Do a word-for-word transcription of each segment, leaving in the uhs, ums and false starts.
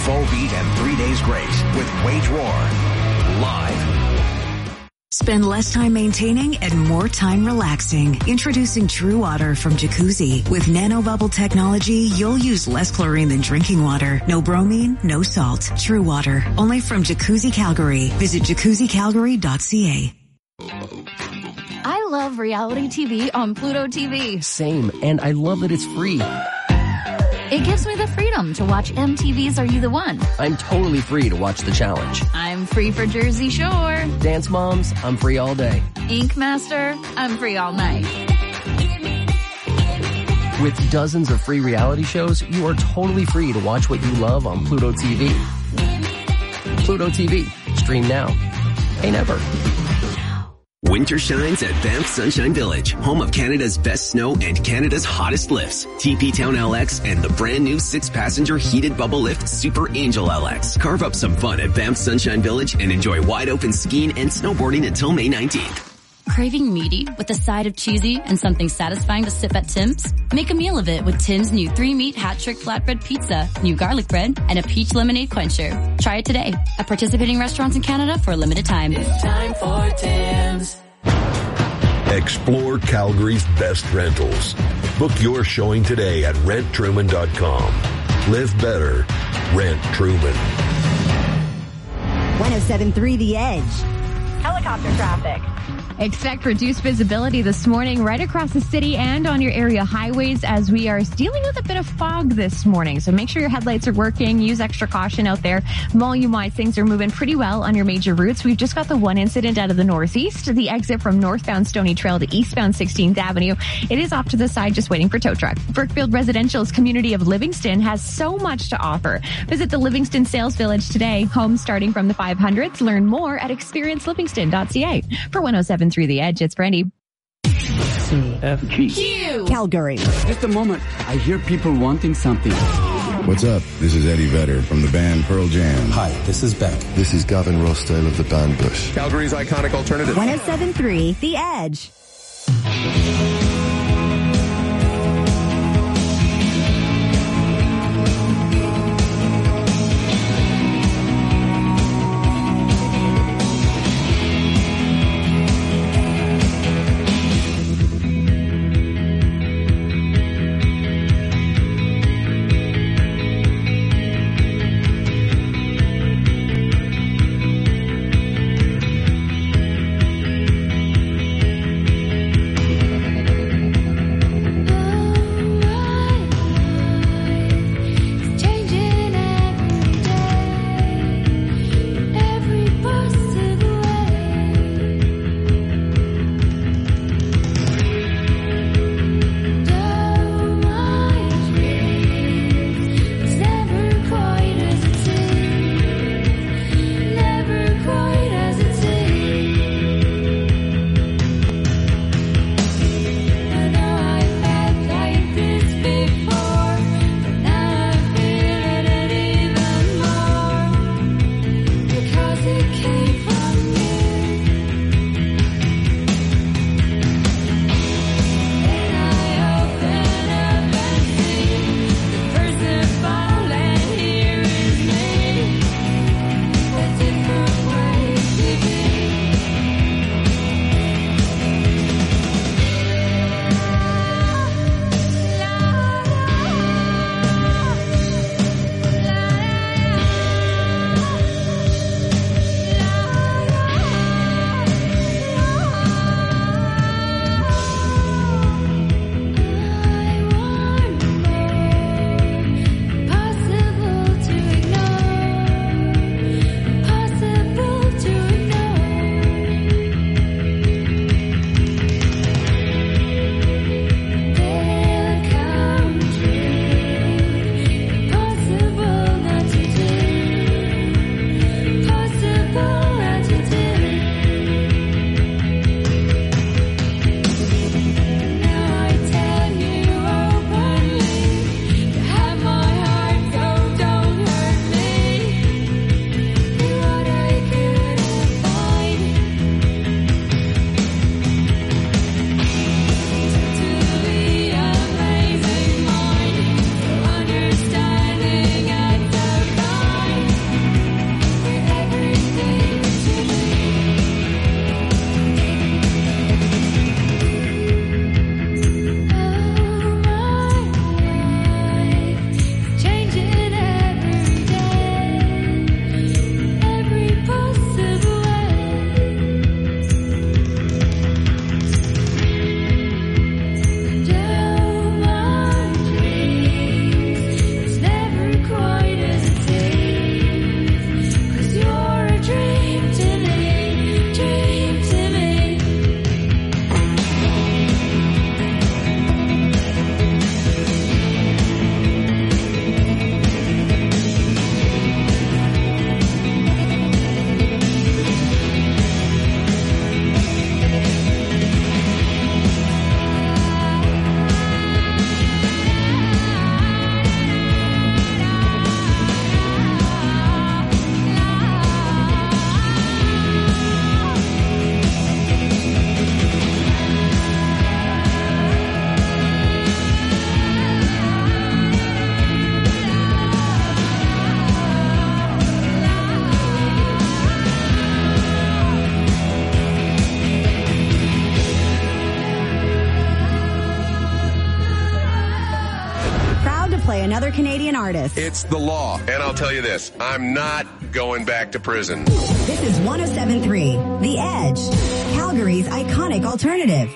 full beat and three days grace with Wage Roar. Live. Spend less time maintaining and more time relaxing. Introducing True Water from Jacuzzi. With nanobubble technology, you'll use less chlorine than drinking water. No bromine, no salt. True Water. Only from Jacuzzi Calgary. Visit jacuzzi calgary dot c a. I love reality T V on Pluto T V. Same, and I love that it's free. It gives me the freedom to watch M T V's Are You the One? I'm totally free to watch The Challenge. I'm free for Jersey Shore. Dance Moms, I'm free all day. Ink Master, I'm free all night. With dozens of free reality shows, you are totally free to watch what you love on Pluto T V. Pluto T V. Stream now. Pay never. Winter shines at Banff Sunshine Village, home of Canada's best snow and Canada's hottest lifts. T P Town L X and the brand new six-passenger heated bubble lift Super Angel L X. Carve up some fun at Banff Sunshine Village and enjoy wide-open skiing and snowboarding until May nineteenth. Craving meaty with a side of cheesy and something satisfying to sip at Tim's? Make a meal of it with Tim's new three-meat hat-trick flatbread pizza, new garlic bread, and a peach lemonade quencher. Try it today at participating restaurants in Canada for a limited time. It's time for Tim's. Explore Calgary's best rentals. Book your showing today at rent truman dot com. Live better. Rent Truman. one oh seven point three The Edge. Helicopter traffic. Expect reduced visibility this morning right across the city and on your area highways as we are dealing with a bit of fog this morning. So make sure your headlights are working. Use extra caution out there. Volume-wise, things are moving pretty well on your major routes. We've just got the one incident out of the northeast, the exit from northbound Stony Trail to eastbound sixteenth Avenue. It is off to the side, just waiting for tow truck. Brookfield Residential's community of Livingston has so much to offer. Visit the Livingston Sales Village today. Homes starting from the five hundreds. Learn more at experience livingston dot c a. For one oh seven point three The Edge, it's Brandy. C F G. Q. Calgary. Just a moment. I hear people wanting something. What's up? This is Eddie Vedder from the band Pearl Jam. Hi, this is Beck. This is Gavin Rossdale of the band Bush. Calgary's iconic alternative. one oh seven point three The Edge. Canadian artist. It's the law. And I'll tell you this, I'm not going back to prison. This is one oh seven point three The Edge, Calgary's iconic alternative.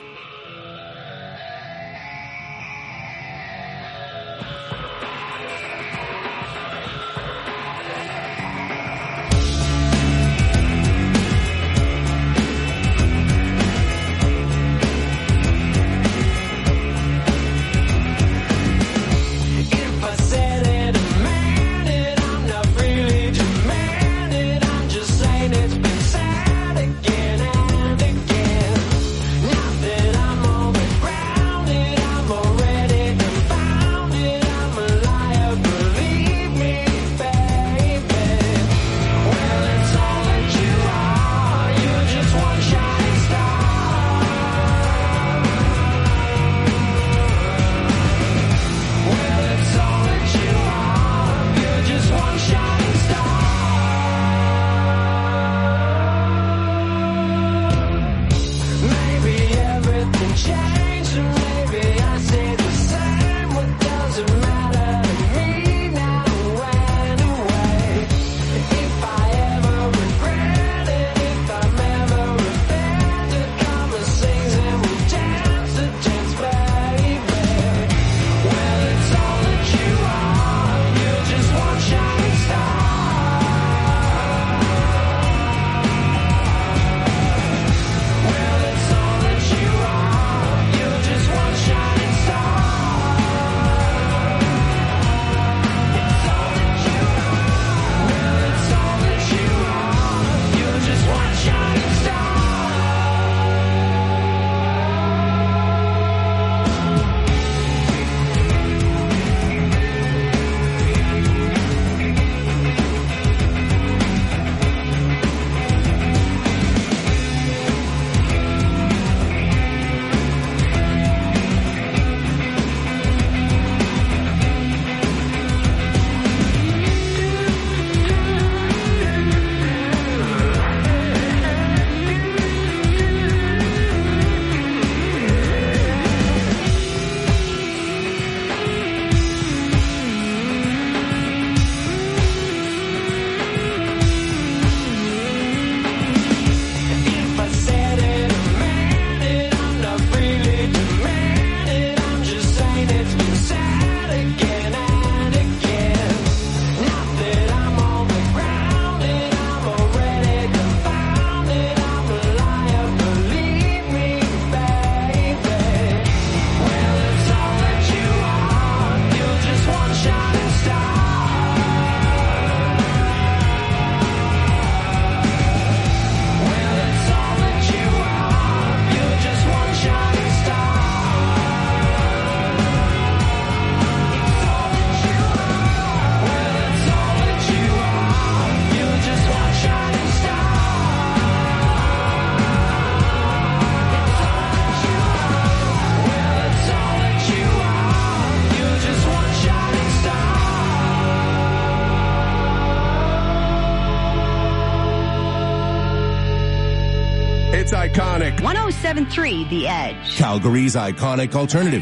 It's iconic. one oh seven point three The Edge, Calgary's iconic alternative.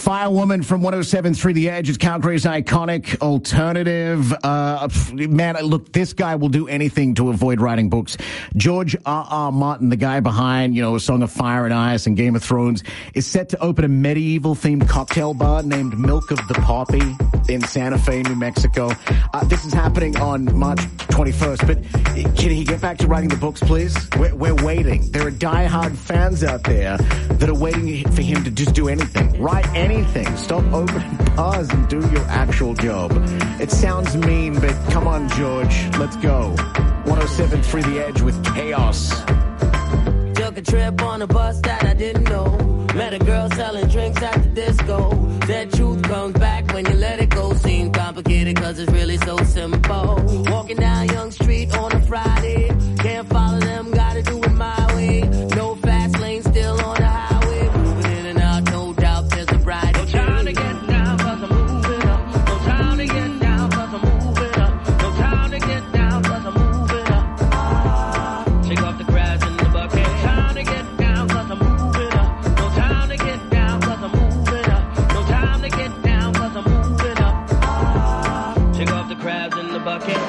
Firewoman from one oh seven point three The Edge is Calgary's iconic alternative. Uh, man, look, this guy will do anything to avoid writing books. George R. R. Martin, the guy behind, you know, A Song of Fire and Ice and Game of Thrones, is set to open a medieval-themed cocktail bar named Milk of the Poppy in Santa Fe, New Mexico. Uh, this is happening on March twenty-first, but can he get back to writing the books, please? We're, we're waiting. There are diehard fans out there that are waiting for him to just do anything. Write anything. Stop opening bars and do your actual job. It sounds mean, but come on, George. Let's go. one oh seven point three The Edge with Chaos. Took a trip on a bus that I didn't know. Met a girl selling drinks at the disco. That truth comes back when you let it go. Seems complicated cause it's really so simple. Walking down Young Street on a Friday. Can't follow them, gotta do it my way. No fast lane, still on the highway. Moving in and out, no doubt there's a bright day. No time to get down cause I'm moving up. No time to get down cause I'm moving up. No time to get down cause I'm moving up. Ah, shake off the grass in the bucket. No time to get down cause I'm moving up. No time to get down cause I'm moving up. No time to get down cause I'm moving up. Ah, shake off the crabs in the bucket.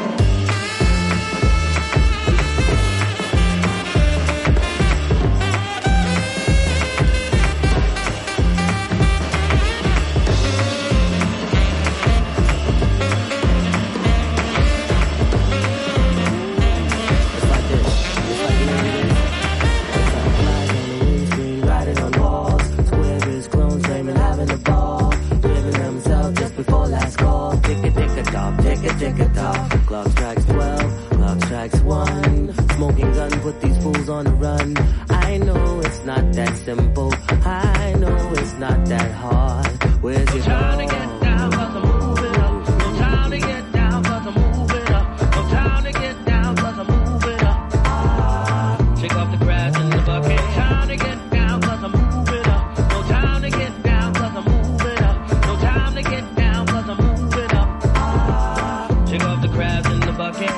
Clock strikes twelve, clock strikes one. Smoking gun, put these fools on the run. I know it's not that simple. I know it's not that hard. Where's your time to get down cause I'm moving up. No time to get down cause I'm moving up. No time to get down cause I'm moving up. Ah, shake off the grass in the bucket. No time to get down cause I'm moving up. No time to get down cause I'm moving up. No time to get down cause I'm moving up. Ah, shake off the crabs in the bucket.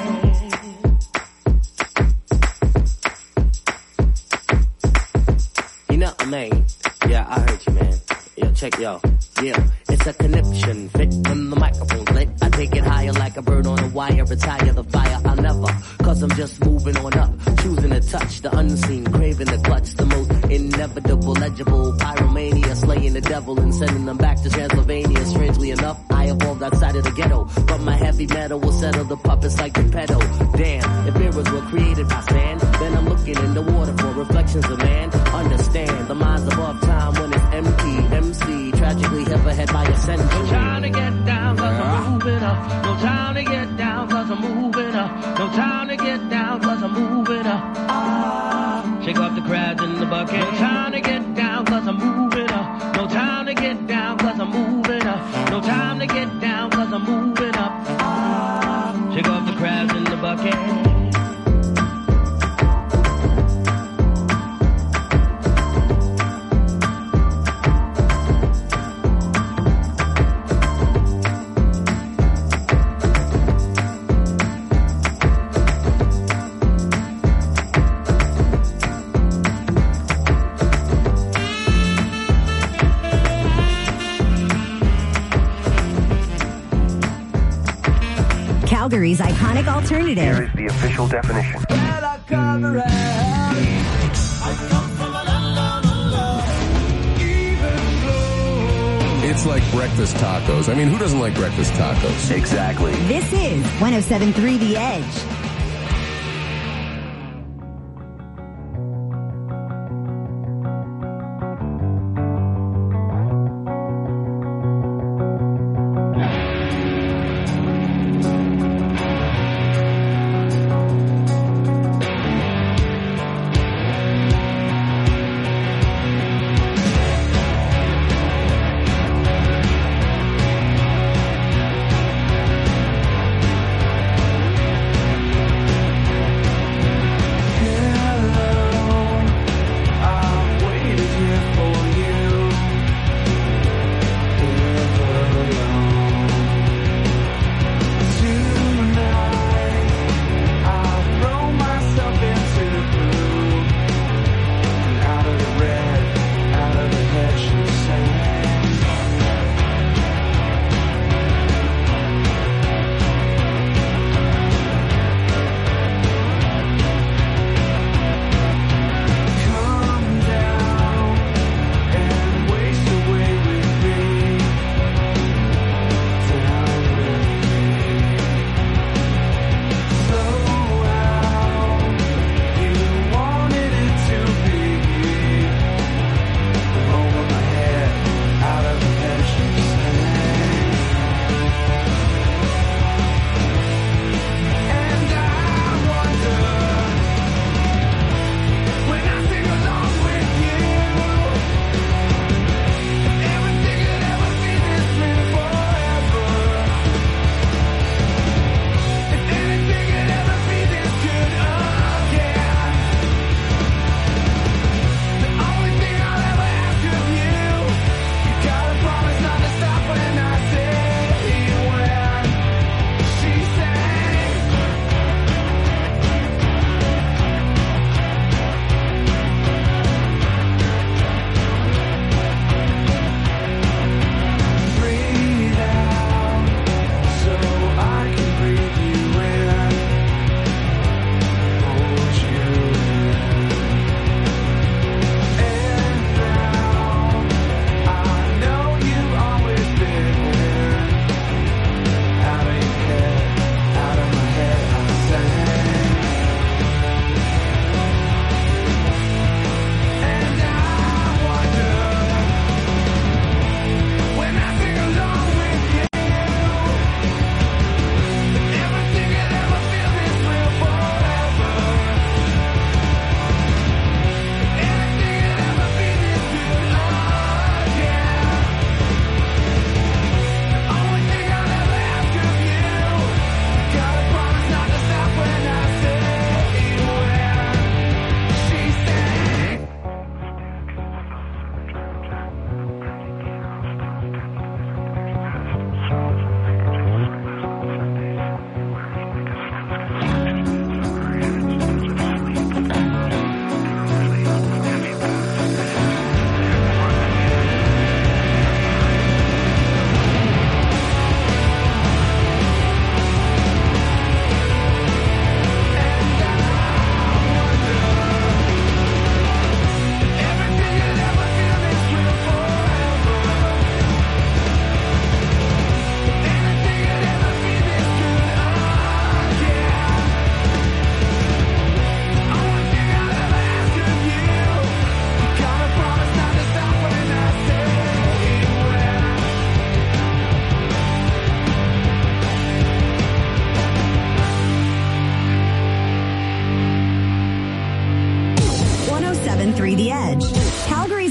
You know what I mean? Yeah, I heard you, man. Yo, check yo. Yeah, it's a conniption. Fit when the microphone's lit. I take it higher like a bird on a wire. Retire the fire. I'll never. Cause I'm just moving on up. Choosing to touch the unseen. Craving the clutch. The most inevitable, legible. Pyromania. Slaying the devil and sending them back to Transylvania. Strangely enough, I evolved outside of the ghetto. But my heavy metal will settle the puppets like the pedal. Damn, if mirrors were created by sand, then I'm looking in the water for reflections of man. Understand, the mind's above time when it's empty. M C, tragically hit ahead by a century. No time to get down cause I'm moving up. No time to get down cause I'm moving up. No time to get down cause I'm moving up. Ah, shake off the crabs in the bucket. No time to get down cause I'm moving up. No time to get down cause I'm moving up. No time to get down cause I'm moving up. Ah, shake off the crabs in the bucket. Calgary's iconic alternative. Here is the official definition. It's like breakfast tacos. I mean, who doesn't like breakfast tacos? Exactly. This is one oh seven point three The Edge.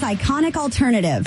iconic alternative.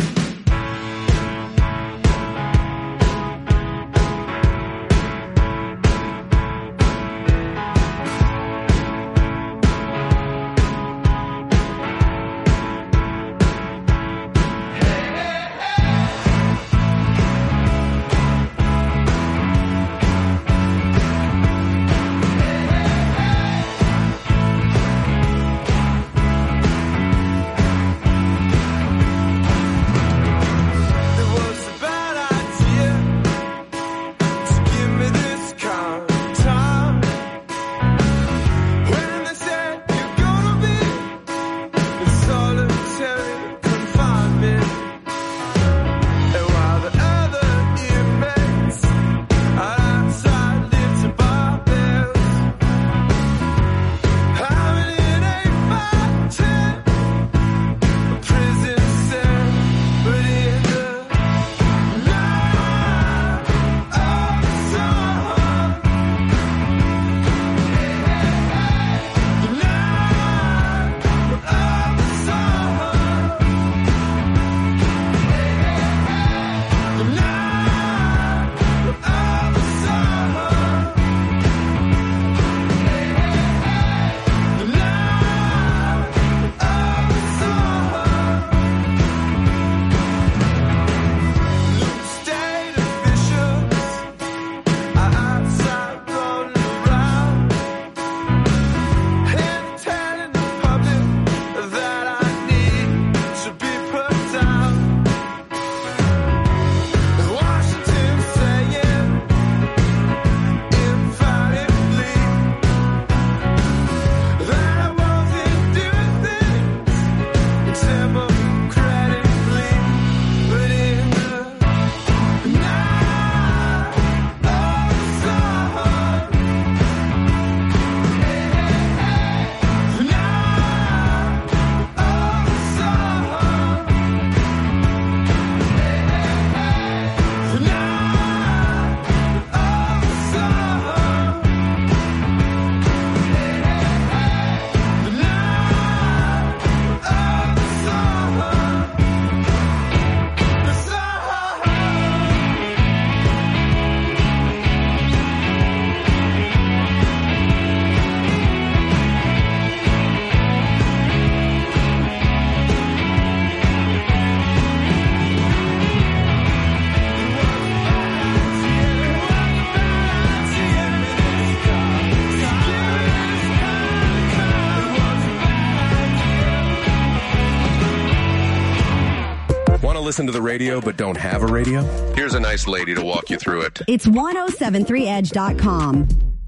Listen to the radio but don't have a radio? Here's a nice lady to walk you through it. It's ten seventy-three edge dot com.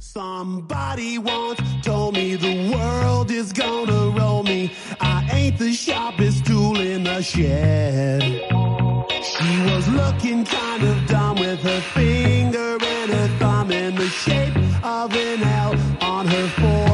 Somebody once told me the world is gonna roll me. I ain't the sharpest tool in the shed. She was looking kind of dumb with her finger and her thumb in the shape of an L on her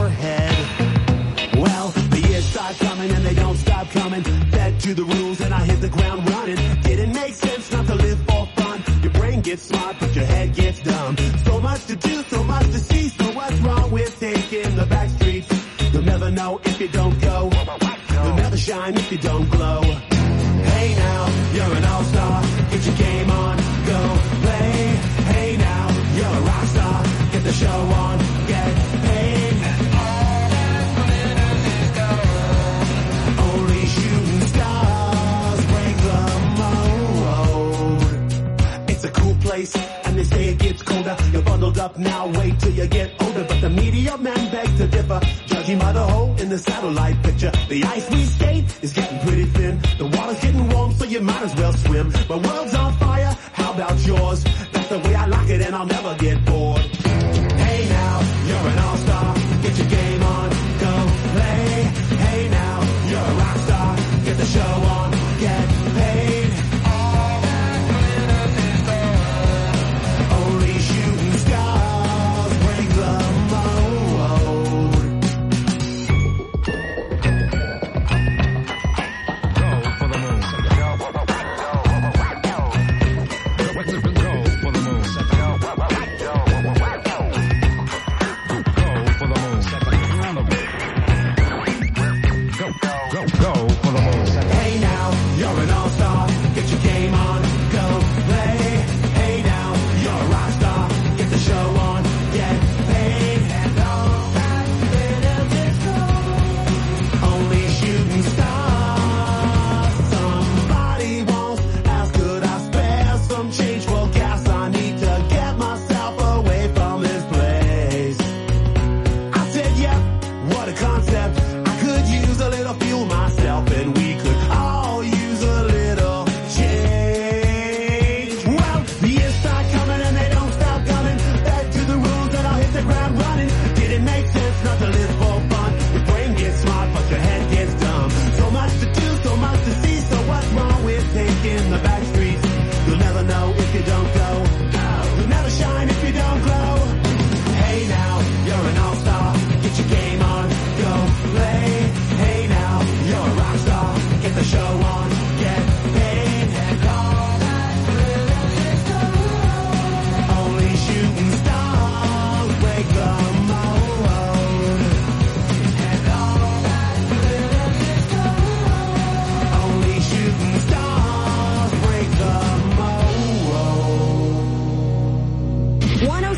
forehead. Well, the years start coming and they don't stop coming. Fed to the rules and I hit the ground running. Didn't make sense not to live for fun. Your brain gets smart but your head gets dumb. So much to do, so much to see. So what's wrong with taking the back streets? You'll never know if you don't go. You'll never shine if you don't glow. Hey now, you're an all-star. Get your game on, go play. Hey now, you're a rock star. Get the show on, get paid. Only shooting stars break the mold. It's a cool place, and they say it gets colder. You're bundled up now, wait till you get older. But the media men beg to differ, judging by the hole in the satellite picture. The ice we skate is getting pretty thin. The water's getting warm, so you might as well swim. My world's on fire, how about yours? That's the way I like it, and I'll never get bored. Hey now, you're an all-star. Get your game on, go play. Hey now, you're a rock star. Get the show on, get paid. All that glitters is gold. Only shooting stars break the Hey now.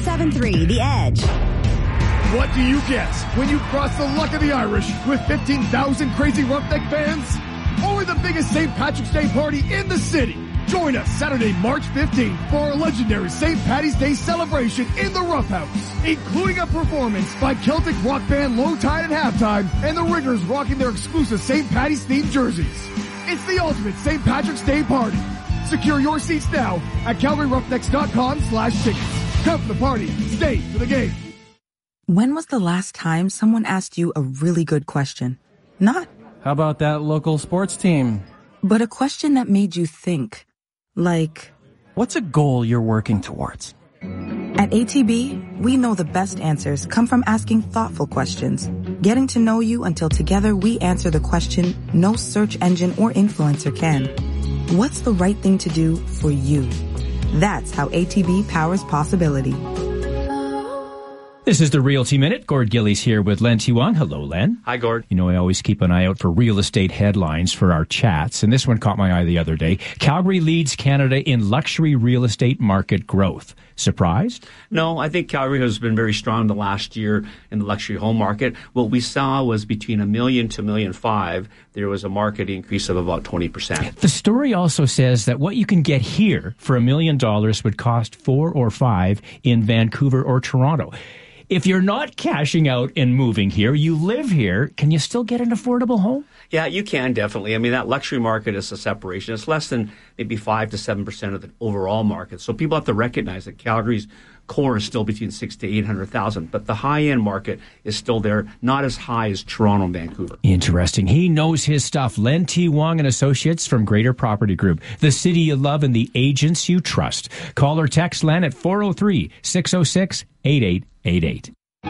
seven three, The Edge. What do you get when you cross the luck of the Irish with fifteen thousand crazy Roughneck fans? Or the biggest Saint Patrick's Day party in the city? Join us Saturday, March fifteenth for our legendary Saint Patty's Day celebration in the Rough House, including a performance by Celtic rock band Low Tide at halftime and the Ringers rocking their exclusive Saint Patty's themed jerseys. It's the ultimate Saint Patrick's Day party. Secure your seats now at calgary roughnecks dot com slash tickets. Come for the party, stay for the game. When was the last time someone asked you a really good question? Not, how about that local sports team? But a question that made you think. Like, what's a goal you're working towards? At A T B, we know the best answers come from asking thoughtful questions, getting to know you until together we answer the question no search engine or influencer can. What's the right thing to do for you? That's how A T B powers possibility. This is the Realty Minute. Gord Gillies here with Len T-Wong. Hello, Len. Hi, Gord. You know, I always keep an eye out for real estate headlines for our chats, and this one caught my eye the other day. Calgary leads Canada in luxury real estate market growth. Surprised? No, I think Calgary has been very strong the last year in the luxury home market. What we saw was between a million to a million five, there was a market increase of about twenty percent. The story also says that what you can get here for a million dollars would cost four or five in Vancouver or Toronto. If you're not cashing out and moving here, you live here, can you still get an affordable home? Yeah, you can definitely. I mean, that luxury market is a separation. It's less than maybe five to seven percent of the overall market. So people have to recognize that Calgary's core is still between six to eight hundred thousand, but the high-end market is still there, not as high as Toronto and Vancouver. Interesting. He knows his stuff. Len T-Wong and Associates from Greater Property Group, the city you love and the agents you trust. Call or text Len at four oh three, six oh six, eight eight eight eight.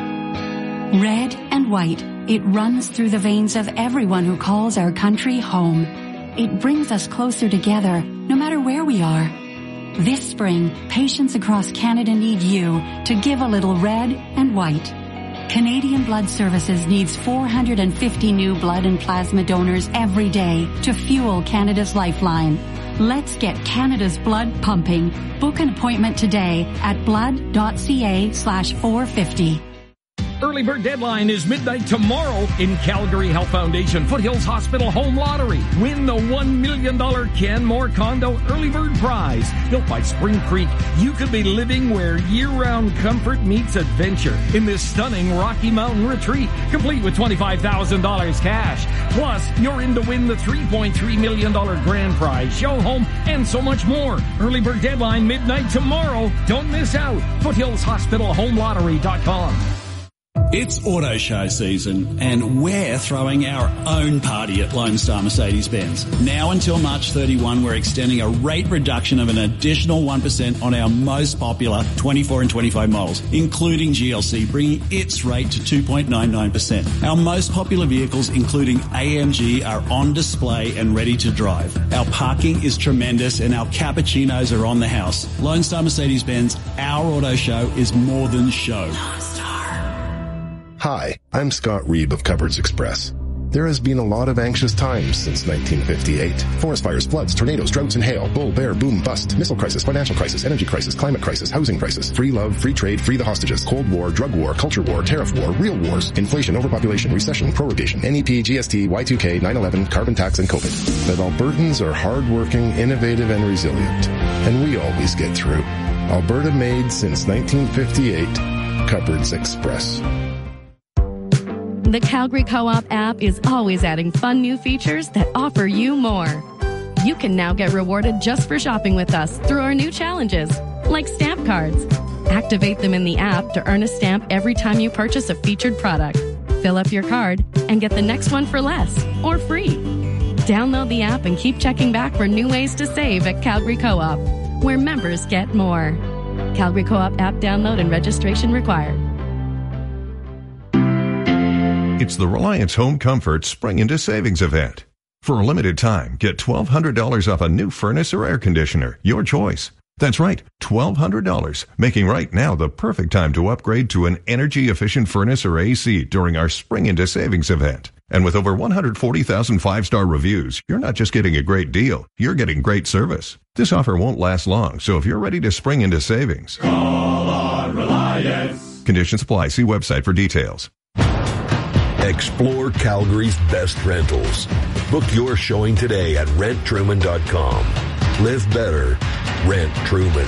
Red and white, it runs through the veins of everyone who calls our country home. It brings us closer together, no matter where we are. This spring, patients across Canada need you to give a little red and white. Canadian Blood Services needs four hundred fifty new blood and plasma donors every day to fuel Canada's lifeline. Let's get Canada's blood pumping. Book an appointment today at blood.ca slash 450. Early bird deadline is midnight tomorrow in Calgary Health Foundation Foothills Hospital Home Lottery. Win the one million dollars Canmore Condo Early Bird Prize. Built by Spring Creek, you could be living where year-round comfort meets adventure in this stunning Rocky Mountain retreat, complete with twenty-five thousand dollars cash. Plus, you're in to win the three point three million dollars grand prize, show home, and so much more. Early bird deadline midnight tomorrow. Don't miss out. foothills hospital home lottery dot com. It's auto show season, and we're throwing our own party at Lone Star Mercedes-Benz. Now until March thirty-first, we're extending a rate reduction of an additional one percent on our most popular twenty-four and twenty-five models, including G L C, bringing its rate to two point nine nine percent. Our most popular vehicles, including A M G, are on display and ready to drive. Our parking is tremendous, and our cappuccinos are on the house. Lone Star Mercedes-Benz, our auto show is more than show. Hi, I'm Scott Reeb of Cupboards Express. There has been a lot of anxious times since nineteen fifty-eight. Forest fires, floods, tornadoes, droughts and hail, bull, bear, boom, bust, missile crisis, financial crisis, energy crisis, climate crisis, housing crisis, free love, free trade, free the hostages, Cold War, drug war, culture war, tariff war, real wars, inflation, overpopulation, recession, prorogation, N E P, G S T, Y two K, nine eleven, carbon tax, and COVID. But Albertans are hardworking, innovative, and resilient. And we always get through. Alberta made since nineteen fifty-eight. Cupboards Express. The Calgary Co-op app is always adding fun new features that offer you more. You can now get rewarded just for shopping with us through our new challenges, like stamp cards. Activate them in the app to earn a stamp every time you purchase a featured product. Fill up your card and get the next one for less or free. Download the app and keep checking back for new ways to save at Calgary Co-op, where members get more. Calgary Co-op app download and registration required. It's the Reliance Home Comfort Spring into Savings event. For a limited time, get twelve hundred dollars off a new furnace or air conditioner, your choice. That's right, twelve hundred dollars, making right now the perfect time to upgrade to an energy-efficient furnace or A C during our Spring into Savings event. And with over one hundred forty thousand five-star reviews, you're not just getting a great deal, you're getting great service. This offer won't last long, so if you're ready to spring into savings, call on Reliance. yes. Conditions apply. See website for details. Explore Calgary's best rentals. Book your showing today at rent truman dot com. Live better. Rent Truman.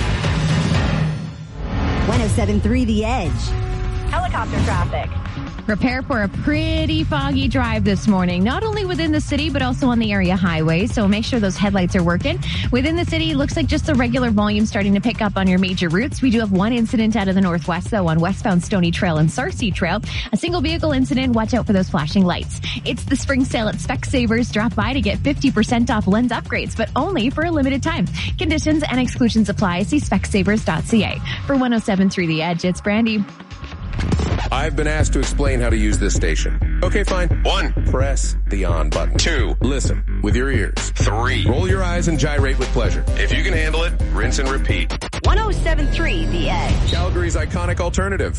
one oh seven point three The Edge. Helicopter traffic. Prepare for a pretty foggy drive this morning, not only within the city, but also on the area highways. So make sure those headlights are working. Within the city, it looks like just the regular volume starting to pick up on your major routes. We do have one incident out of the northwest, though, on westbound Stony Trail and Sarcee Trail. A single vehicle incident. Watch out for those flashing lights. It's the spring sale at Specsavers. Drop by to get fifty percent off lens upgrades, but only for a limited time. Conditions and exclusions apply. See specsavers dot c a. For one oh seven point three The Edge, it's Brandy. I've been asked to explain how to use this station. Okay, fine. One. Press the on button. Two. Listen with your ears. Three. Roll your eyes and gyrate with pleasure. If you can handle it, rinse and repeat. one oh seven point three The Edge. Calgary's iconic alternative.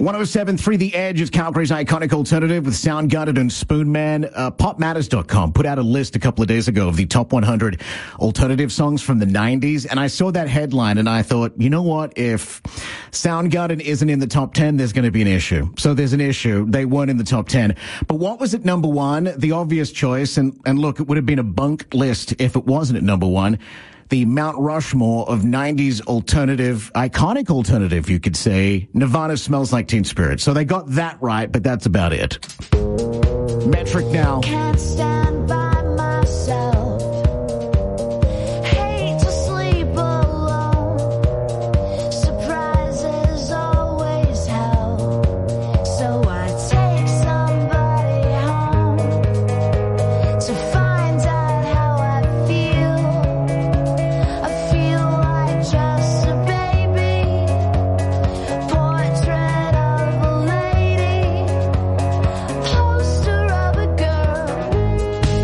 one oh seven point three The Edge is Calgary's iconic alternative with Soundgarden and Spoonman. Uh, pop matters dot com put out a list a couple of days ago of the top one hundred alternative songs from the nineties, and I saw that headline and I thought, you know what? If Soundgarden isn't in the top ten, there's going to be an issue. So there's an issue. They weren't in the top ten. But what was at number one? The obvious choice, and, and look, it would have been a bunk list if it wasn't at number one. The Mount Rushmore of nineties alternative, iconic alternative, you could say. Nirvana Smells Like Teen Spirit. So they got that right, but that's about it. Metric now. Can't stand by myself. Hate to sleep alone. Surprises always help. So I take somebody home to find out how I feel. I feel like just a baby. Portrait of a lady. Poster of a girl.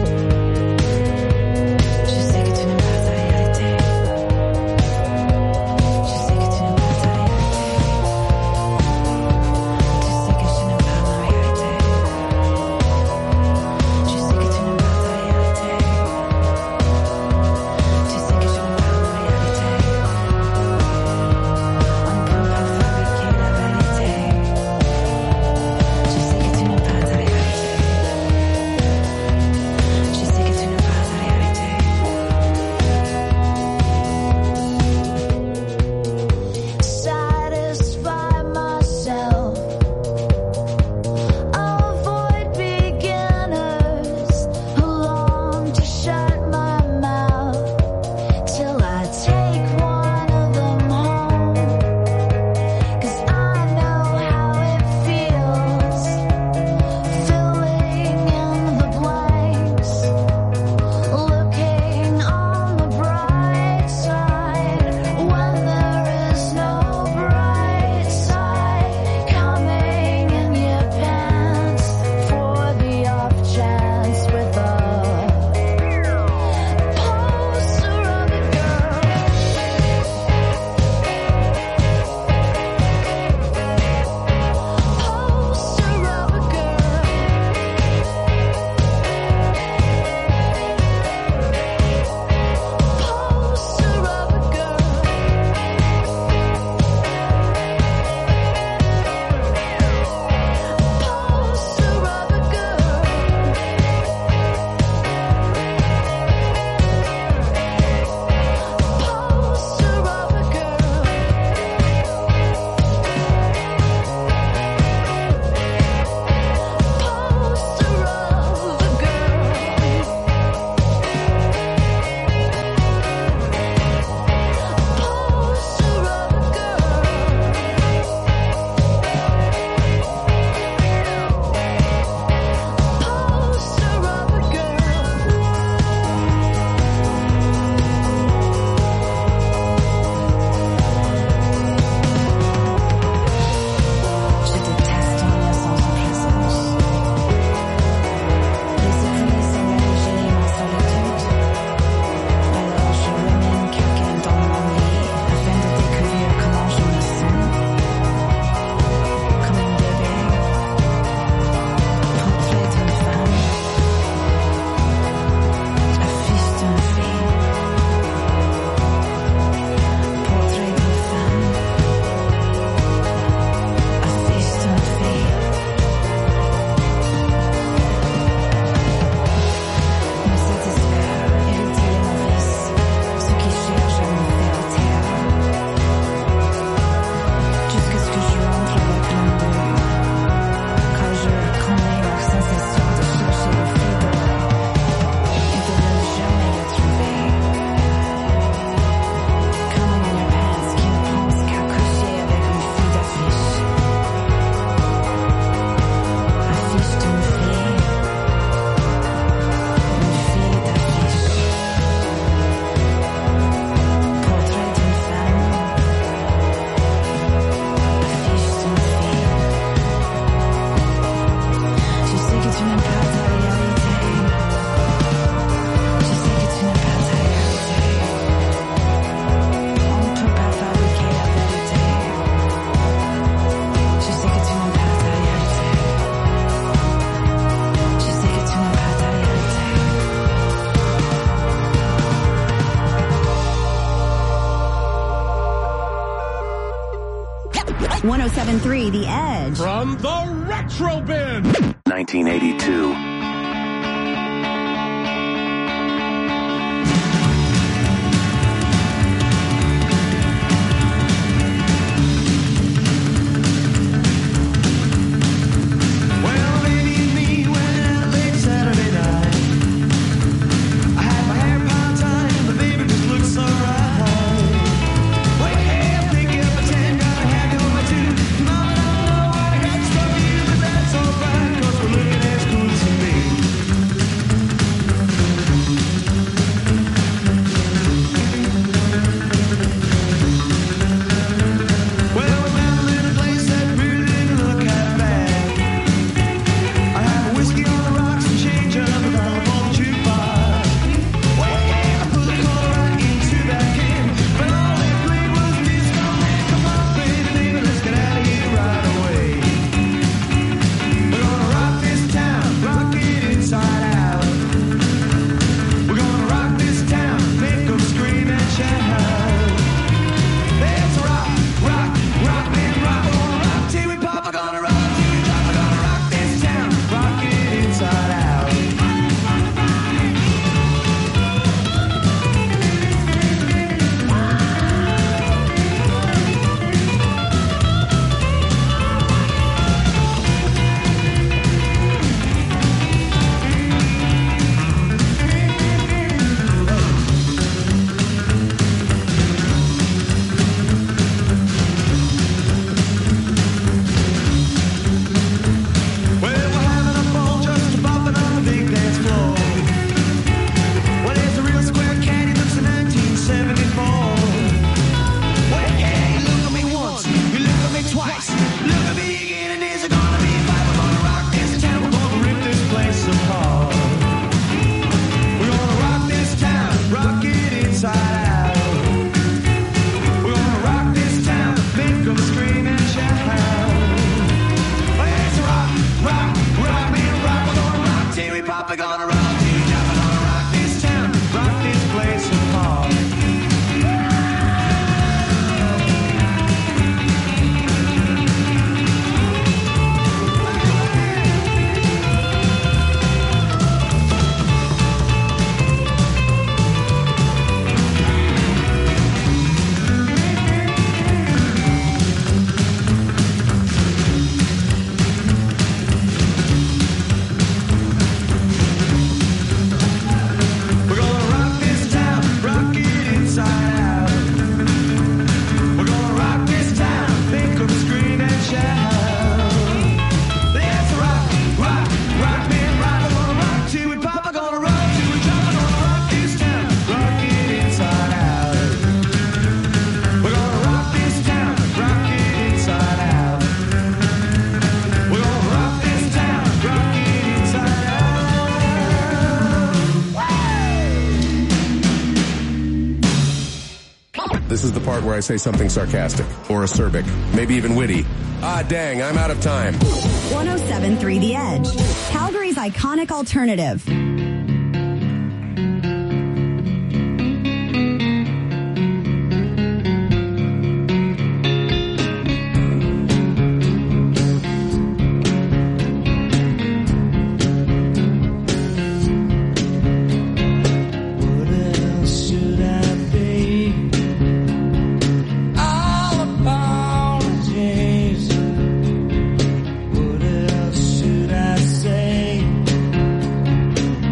one oh seven point three The Edge. From the Retro Bin. nineteen eighty-two. This is the part where I say something sarcastic or acerbic, maybe even witty. Ah, dang, I'm out of time. one oh seven point three The Edge, Calgary's iconic alternative. What else should I say?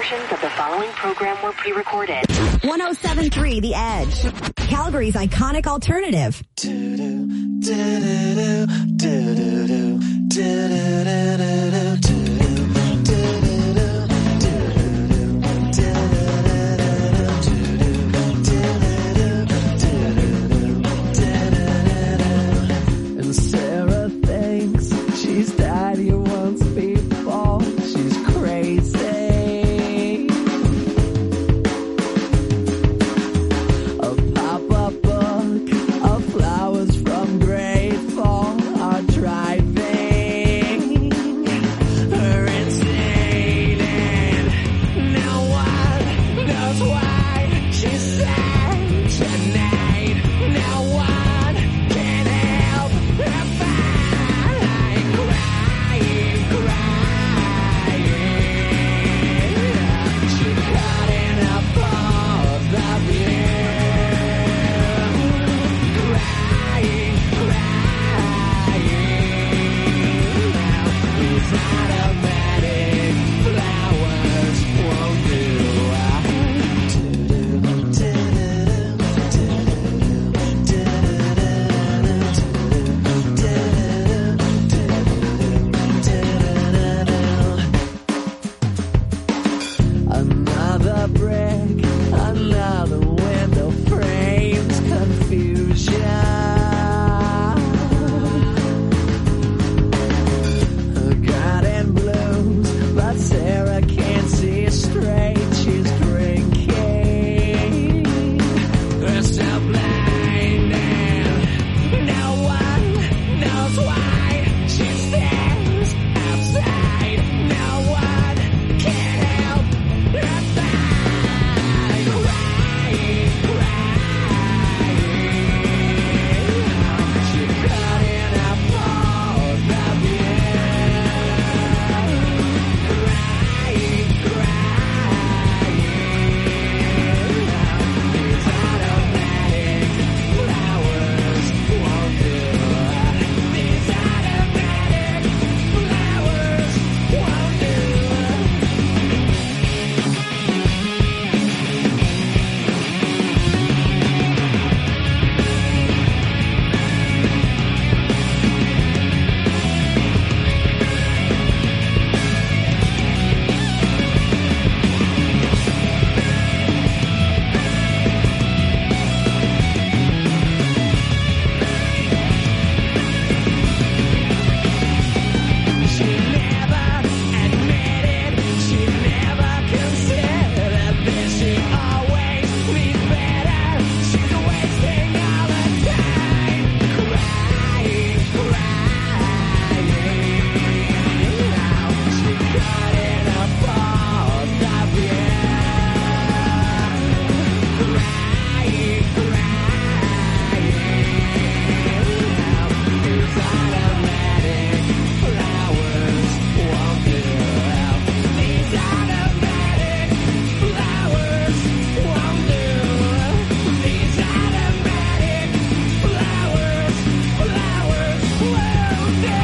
Portions of the following program were pre-recorded. one oh seven point three The Edge, Calgary's iconic alternative. And Sarah thinks she's daddy once before. She's crazy. A pop-up book of flowers from grade four are driving her insane. And no one knows why she's sad tonight. No one can help her find crying, crying. She got in a pause of you. Crying, crying. These automatic flowers won't Another brick, another window frames confusion. Her garden blooms, but Sarah can't see straight. She's drinking herself blind, and no one knows why she stands outside. No one can help her find crying, crying. She got in a pause of you. Crying, crying. These automatic flowers won't do. These automatic flowers won't do. She never admitted, she never considered this. She always needs better. She's wasting all the time, crying, crying. Now she got in a pause of you. Crying, crying. Now these automatic flowers won't do. These automatic flowers won't do. These automatic flowers, flowers won't do.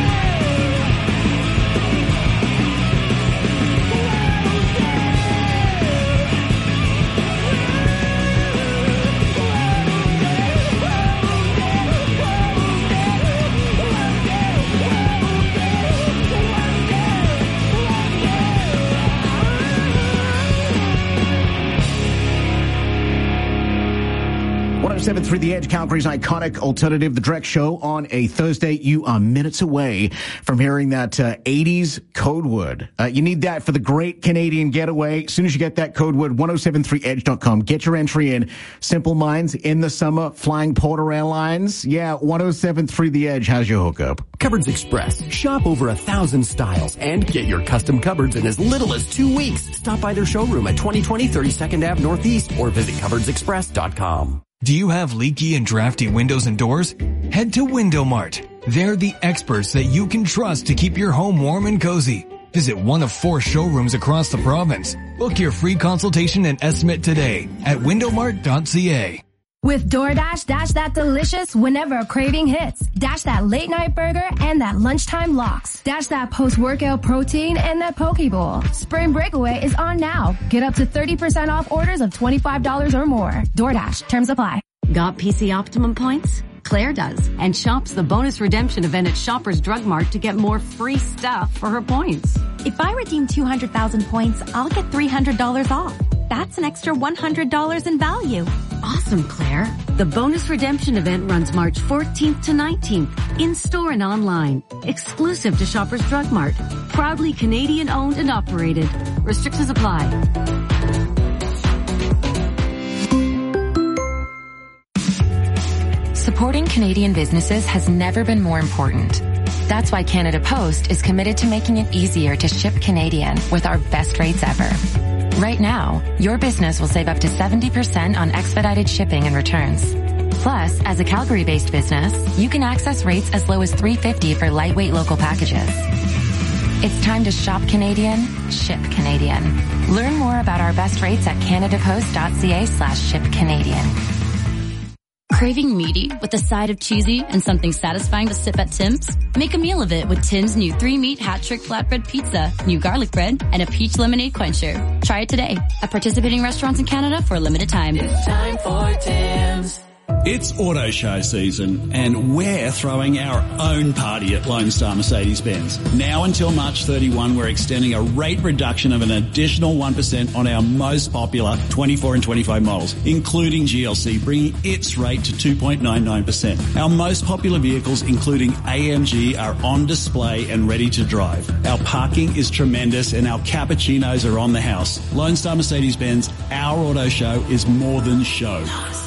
one oh seven point three The Edge, Calgary's iconic alternative, The Drex Show on a Thursday. You are minutes away from hearing that uh, eighties code word. Uh, you need that for the Great Canadian Getaway. As soon as you get that code word, ten seventy-three edge dot com. Get your entry in. Simple Minds in the summer, flying Porter Airlines. Yeah, ten seventy-three The Edge has your hookup. Cupboards Express. Shop over a thousand styles and get your custom cupboards in as little as two weeks. Stop by their showroom at twenty twenty thirty-second Avenue Northeast or visit cupboards express dot com. Do you have leaky and drafty windows and doors? Head to Window Mart. They're the experts that you can trust to keep your home warm and cozy. Visit one of four showrooms across the province. Book your free consultation and estimate today at window mart dot c a. With DoorDash, dash that delicious whenever a craving hits. Dash that late night burger and that lunchtime lox. Dash that post-workout protein and that poke bowl. Spring Breakaway is on now. Get up to thirty percent off orders of twenty-five dollars or more. DoorDash. Terms apply. Got P C Optimum points? Claire does, and shops the bonus redemption event at Shoppers Drug Mart to get more free stuff for her points. If I redeem two hundred thousand points, I'll get three hundred dollars off. That's an extra one hundred dollars in value. Awesome, Claire. The bonus redemption event runs March fourteenth to nineteenth, in-store and online. Exclusive to Shoppers Drug Mart. Proudly Canadian owned and operated. Restrictions apply. Supporting Canadian businesses has never been more important. That's why Canada Post is committed to making it easier to ship Canadian with our best rates ever. Right now, your business will save up to seventy percent on expedited shipping and returns. Plus, as a Calgary-based business, you can access rates as low as three dollars and fifty cents for lightweight local packages. It's time to shop Canadian, ship Canadian. Learn more about our best rates at canadapost.ca slash ship Canadian. Craving meaty with a side of cheesy and something satisfying to sip at Tim's? Make a meal of it with Tim's new three-meat hat-trick flatbread pizza, new garlic bread, and a peach lemonade quencher. Try it today at participating restaurants in Canada for a limited time. It's time for Tim's. It's auto show season, and we're throwing our own party at Lone Star Mercedes-Benz. Now until March thirty-first, we're extending a rate reduction of an additional one percent on our most popular twenty-four and twenty-five models, including G L C, bringing its rate to two point nine nine percent. Our most popular vehicles, including A M G, are on display and ready to drive. Our parking is tremendous, and our cappuccinos are on the house. Lone Star Mercedes-Benz, our auto show is more than show.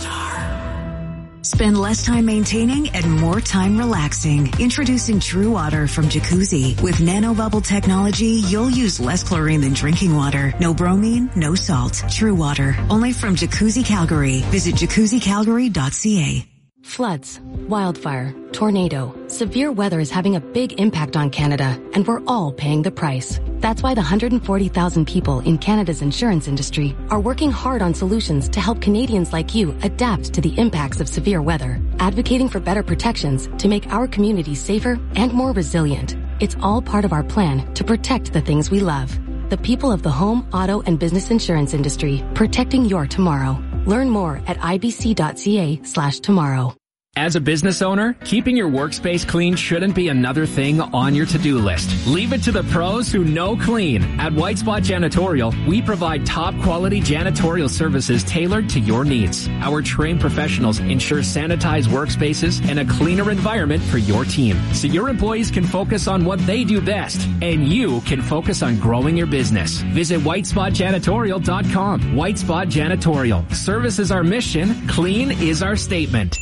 Spend less time maintaining and more time relaxing. Introducing True Water from Jacuzzi. With nanobubble technology, you'll use less chlorine than drinking water. No bromine, no salt. True Water. Only from Jacuzzi Calgary. Visit jacuzzi calgary dot c a. Floods, wildfire, tornado. Severe weather is having a big impact on Canada, and we're all paying the price. That's why the one hundred forty thousand people in Canada's insurance industry are working hard on solutions to help Canadians like you adapt to the impacts of severe weather, advocating for better protections to make our communities safer and more resilient. It's all part of our plan to protect the things we love. The people of the home, auto, and business insurance industry, protecting your tomorrow. Learn more at ibc.ca slash tomorrow. As a business owner, keeping your workspace clean shouldn't be another thing on your to-do list. Leave it to the pros who know clean. At White Spot Janitorial, we provide top-quality janitorial services tailored to your needs. Our trained professionals ensure sanitized workspaces and a cleaner environment for your team, so your employees can focus on what they do best, and you can focus on growing your business. Visit white spot janitorial dot com. White Spot Janitorial. Service is our mission. Clean is our statement.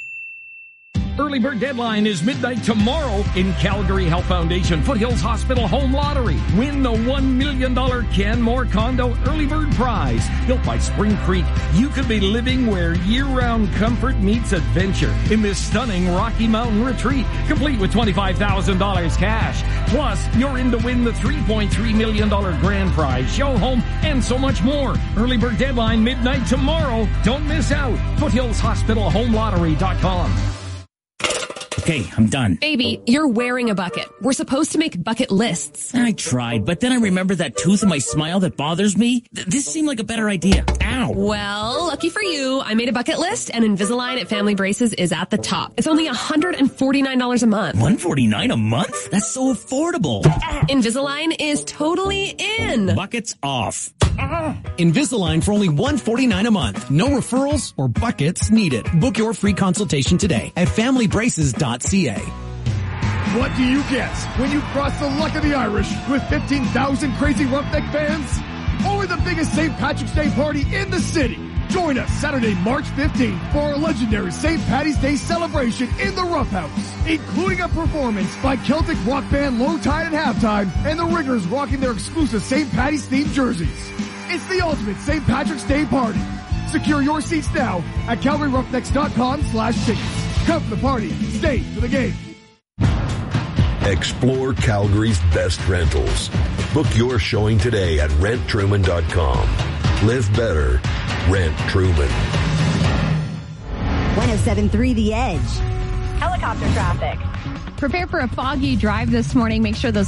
Early bird deadline is midnight tomorrow in Calgary Health Foundation Foothills Hospital Home Lottery. Win the one million dollars Ken Moore Condo Early Bird Prize. Built by Spring Creek, you could be living where year-round comfort meets adventure in this stunning Rocky Mountain retreat, complete with twenty-five thousand dollars cash. Plus, you're in to win the three point three million dollars grand prize, show home, and so much more. Early bird deadline midnight tomorrow. Don't miss out. foothills hospital home lottery dot com. Okay, I'm done. Baby, you're wearing a bucket. We're supposed to make bucket lists. I tried, but then I remembered that tooth in my smile that bothers me. Th- this seemed like a better idea. Ow. Well, lucky for you, I made a bucket list, and Invisalign at Family Braces is at the top. It's only one hundred forty-nine dollars a month. one hundred forty-nine dollars a month? That's so affordable. Invisalign is totally in. Buckets off. Invisalign for only one hundred forty-nine dollars a month. No referrals or buckets needed. Book your free consultation today at family braces dot c a. What do you guess when you cross the luck of the Irish with fifteen thousand crazy roughneck fans? Only the biggest Saint Patrick's Day party in the city. Join us Saturday, March fifteenth for our legendary Saint Paddy's Day celebration in the Rough House, including a performance by Celtic rock band Low Tide at halftime and the Ringers rocking their exclusive Saint Paddy's themed jerseys. It's the ultimate Saint Patrick's Day party. Secure your seats now at calgary roughnecks dot com slash tickets. Come for the party, stay for the game. Explore Calgary's best rentals. Book your showing today at rent truman dot com. Live better. Rent Truman. one oh seven point three The Edge. Helicopter traffic. Prepare for a foggy drive this morning. Make sure those